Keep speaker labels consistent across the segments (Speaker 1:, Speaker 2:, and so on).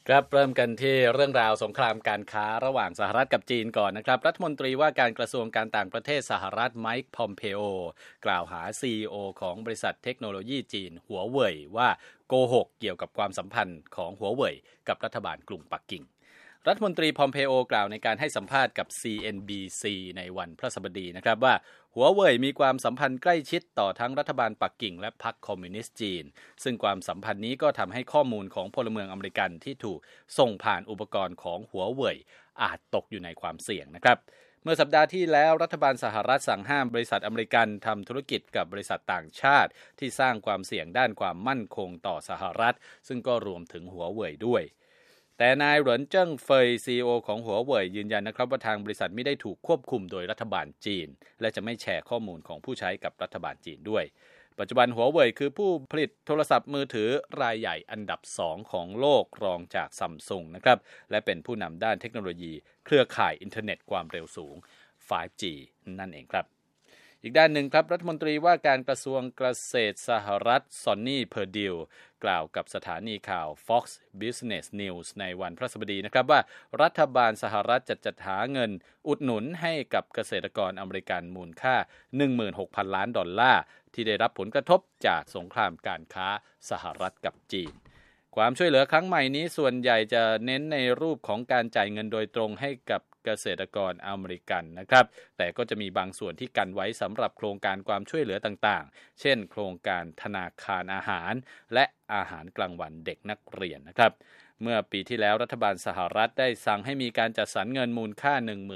Speaker 1: ครับเริ่มกันที่เรื่องราวสงครามการค้าระหว่างสหรัฐกับจีนก่อนนะครับรัฐมนตรีว่าการกระทรวงการต่างประเทศสหรัฐไมค์พอมเพโอกล่าวหา CEO ของบริษัทเทคโนโลยีจีนหัวเว่ยว่าโกหกเกี่ยวกับความสัมพันธ์ของหัวเว่ยกับรัฐบาลกรุงปักกิ่งรัฐมนตรีพอมเพโอกล่าวในการให้สัมภาษณ์กับ CNBC ในวันพฤหัสบดีนะครับว่าหัวเว่ยมีความสัมพันธ์ใกล้ชิดต่อทั้งรัฐบาลปักกิ่งและพรรคคอมมิวนิสต์จีนซึ่งความสัมพันธ์นี้ก็ทำให้ข้อมูลของพลเมืองอเมริกันที่ถูกส่งผ่านอุปกรณ์ของหัวเว่ยอาจตกอยู่ในความเสี่ยงนะครับเมื่อสัปดาห์ที่แล้วรัฐบาลสหรัฐสั่งห้ามบริษัทอเมริกันทำธุรกิจกับบริษัทต่างชาติที่สร้างความเสี่ยงด้านความมั่นคงต่อสหรัฐซึ่งก็รวมถึงหัวเว่ยด้วยแต่นายเหรินเจิ้งเฟย CEO ของหัวเว่ยยืนยันนะครับว่าทางบริษัทไม่ได้ถูกควบคุมโดยรัฐบาลจีนและจะไม่แชร์ข้อมูลของผู้ใช้กับรัฐบาลจีนด้วยปัจจุบันหัวเว่ยคือผู้ผลิตโทรศัพท์มือถือรายใหญ่อันดับ2ของโลกรองจากซัมซุงนะครับและเป็นผู้นำด้านเทคโนโลยีเครือข่ายอินเทอร์เน็ตความเร็วสูง 5G นั่นเองครับอีกด้านหนึ่งครับรัฐมนตรีว่าการกระทรวงเกษตรสหรัฐซอนนี่เพอร์ดิวกล่าวกับสถานีข่าว Fox Business News ในวันพฤหัสบดีนะครับว่ารัฐบาลสหรัฐจะจัดหาเงินอุดหนุนให้กับเกษตรกรอเมริกันมูลค่า 16,000 ล้านดอลลาร์ที่ได้รับผลกระทบจากสงครามการค้าสหรัฐกับจีนความช่วยเหลือครั้งใหม่นี้ส่วนใหญ่จะเน้นในรูปของการจ่ายเงินโดยตรงให้กับเกษตรกรอเมริกันนะครับแต่ก็จะมีบางส่วนที่กันไว้สำหรับโครงการความช่วยเหลือต่างๆเช่นโครงการธนาคารอาหารและอาหารกลางวันเด็กนักเรียนนะครับเมื่อปีที่แล้วรัฐบาลสหรัฐได้สั่งให้มีการจัดสรรเงินมูลค่า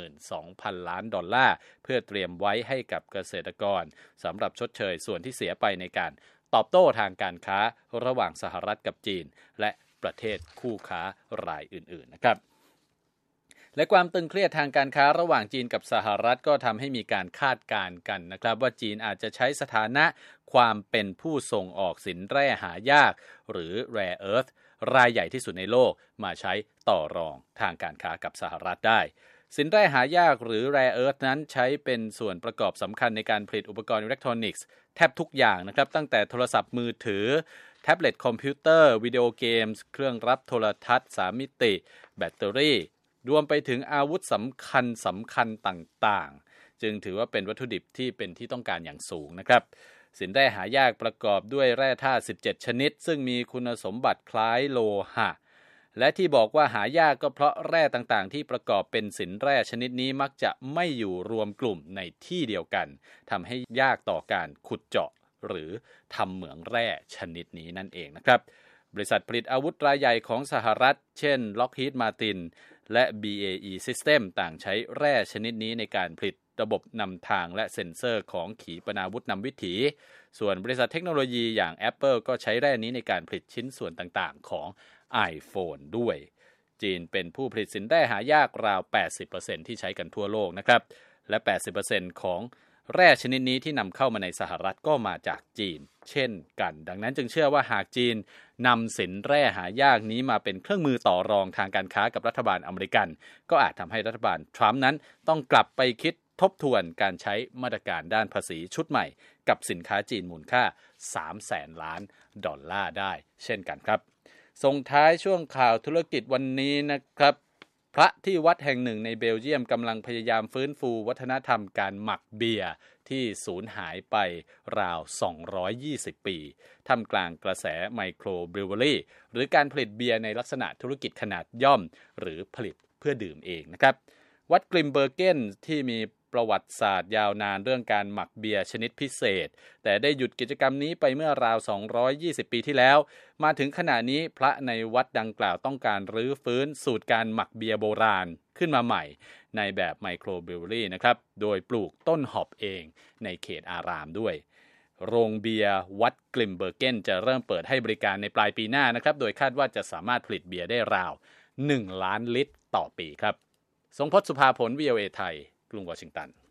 Speaker 1: 12,000 ล้านดอลลาร์เพื่อเตรียมไว้ให้กับเกษตรกรสำหรับชดเชยส่วนที่เสียไปในการตอบโต้ทางการค้าระหว่างสหรัฐกับจีนและประเทศคู่ค้ารายอื่นๆนะครับและความตึงเครียดทางการค้าระหว่างจีนกับสหรัฐก็ทำให้มีการคาดการณ์กันนะครับว่าจีนอาจจะใช้สถานะความเป็นผู้ส่งออกสินแร่หายากหรือ Rare Earth รายใหญ่ที่สุดในโลกมาใช้ต่อรองทางการค้ากับสหรัฐได้สินแร่หายากหรือ Rare Earth นั้นใช้เป็นส่วนประกอบสำคัญในการผลิตอุปกรณ์อิเล็กทรอนิกส์แทบทุกอย่างนะครับตั้งแต่โทรศัพท์มือถือแท็บเล็ตคอมพิวเตอร์วิดีโอเกมส์เครื่องรับโทรทัศน์3มิติแบตเตอรี่รวมไปถึงอาวุธสำคัญต่างๆจึงถือว่าเป็นวัตถุดิบที่เป็นที่ต้องการอย่างสูงนะครับสินแร่หายากประกอบด้วยแร่ธาตุ17ชนิดซึ่งมีคุณสมบัติคล้ายโลหะและที่บอกว่าหายากก็เพราะแร่ต่างๆที่ประกอบเป็นสินแร่ชนิดนี้มักจะไม่อยู่รวมกลุ่มในที่เดียวกันทำให้ยากต่อการขุดเจาะหรือทำเหมืองแร่ชนิดนี้นั่นเองนะครับบริษัทผลิตอาวุธรายใหญ่ของสหรัฐเช่น Lockheed Martin และ BAE System ต่างใช้แร่ชนิดนี้ในการผลิตระบบนำทางและเซ็นเซอร์ของขีปนาวุธนำวิถีส่วนบริษัทเทคโนโลยีอย่าง Apple ก็ใช้แร่นี้ในการผลิตชิ้นส่วนต่างๆของ iPhone ด้วยจีนเป็นผู้ผลิตสินแร่หายากราว 80% ที่ใช้กันทั่วโลกนะครับและ 80% ของแร่ชนิดนี้ที่นำเข้ามาในสหรัฐก็มาจากจีนเช่นกันดังนั้นจึงเชื่อว่าหากจีนนำสินแร่หายากนี้มาเป็นเครื่องมือต่อรองทางการค้ากับรัฐบาลอเมริกันก็อาจทำให้รัฐบาลทรัมป์นั้นต้องกลับไปคิดทบทวนการใช้มาตรการด้านภาษีชุดใหม่กับสินค้าจีนมูลค่า 300,000 ล้านดอลลาร์ได้เช่นกันครับส่งท้ายช่วงข่าวธุรกิจวันนี้นะครับพระที่วัดแห่งหนึ่งในเบลเยียมกำลังพยายามฟื้นฟูวัฒนธรรมการหมักเบียร์ที่สูญหายไปราว220ปีท่ามกลางกระแสไมโครบริวเวอรี่หรือการผลิตเบียร์ในลักษณะธุรกิจขนาดย่อมหรือผลิตเพื่อดื่มเองนะครับวัดกลิมเบอร์เกนที่มีประวัติศาสตร์ยาวนานเรื่องการหมักเบียร์ชนิดพิเศษแต่ได้หยุดกิจกรรมนี้ไปเมื่อราว220ปีที่แล้วมาถึงขณะนี้พระในวัดดังกล่าวต้องการรื้อฟื้นสูตรการหมักเบียร์โบราณขึ้นมาใหม่ในแบบไมโครบริวเวอรี่นะครับโดยปลูกต้นหอบเองในเขตอารามด้วยโรงเบียร์วัดกลิมเบอร์เกนจะเริ่มเปิดให้บริการในปลายปีหน้านะครับโดยคาดว่าจะสามารถผลิตเบียร์ได้ราว1 ล้านลิตรต่อปีครับทรงพจน์ สุภาผล VOA ไทยกรุงวอชิงตัน